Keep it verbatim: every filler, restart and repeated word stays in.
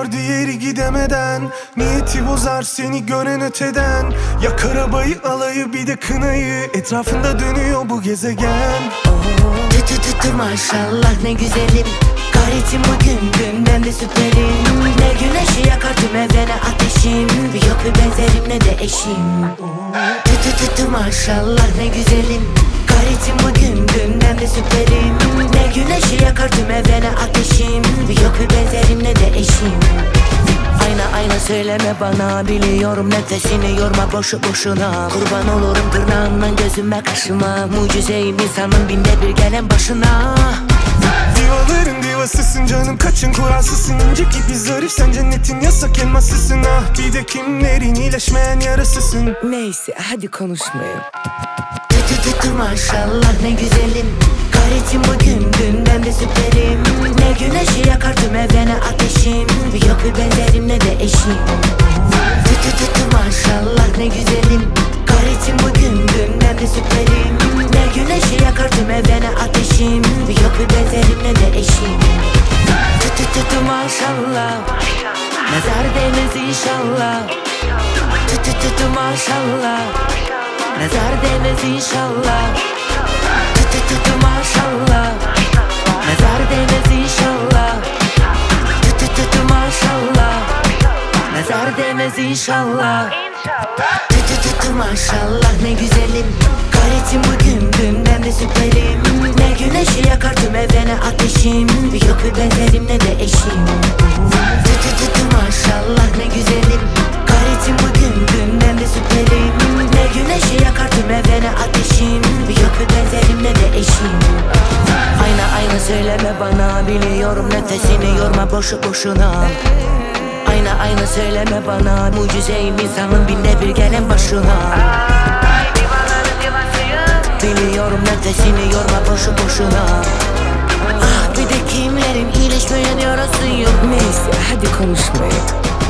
gidiyor diğeri gidemeden. Niyeti bozar seni gören öteden. Yak arabayı alayı bir de kınayı. Etrafında dönüyor bu gezegen. Tü tü tü tü maşallah ne güzelim. Gayretim bugün dünden de süperim. Ne güneşi yakar tüm evrene ateşim. Yok bir benzerim ne de eşim. Tü tü tü tü maşallah ne güzelim. Gayretim bugün dünden de süperim. Ne güneşi yakar tüm evrene ateşim. Yok bir benzerim ne de eşim. Ayna ayna söyleme bana, biliyorum nefesini yorma boşu boşuna. Kurban olurum tırnağından gözüme kaşıma. Mucizeyim insanın binde bir gelen başına. Divaların divasısın canım, kaçın kuralsızsın. İnce gibi zarif, sen cennetin yasak elmasısın. Ah bir de kimlerin iyileşmeyen yarasısın. Neyse hadi konuşmayın. Tü tü tü tü maşallah ne güzelim. Gayretim bugün dünden de süperim. Ne güneşi yakar tüm evrene ateşim. Yok bir benzerim ne de eşim. Tü tü tü tü maşallah ne güzelim. Gayretim bugün dünden de süperim. Ne güneşi yakar tüm evrene ateşim. Yok bir benzerim ne de eşim. Tü tü tü tü maşallah. Nazar değmez inşallah. Tü tü tü tü maşallah. Nazar değmez inşallah. Tü tü tü tü maşallah. Nazar değmez inşallah. Tü tü tü tü maşallah. Nazar değmez inşallah. Tü tü tü tü maşallah ne güzelim. Gayretim bugün dünden de süperim. Ne güneşi yakar tüm evrene ateşim. Yok bir benzerim ne de eşim. Tü tü tü tü maşallah ne güzelim. Gayretim bugün dünden de süperim. Ne güneşi yakar tüm evrene ateşim. Yok bir benzerim ne de eşim. Ayna ayna söyleme bana, biliyorum nefesini yorma boşu boşuna. Ayna ayna söyleme bana, mucizeyim insanın binde bir gelen başına. Biliyorum nefesini yorma boşu boşuna. Ah bir de kimlerin iyileşmeyen yarasıyım. Neyse hadi konuşmayın.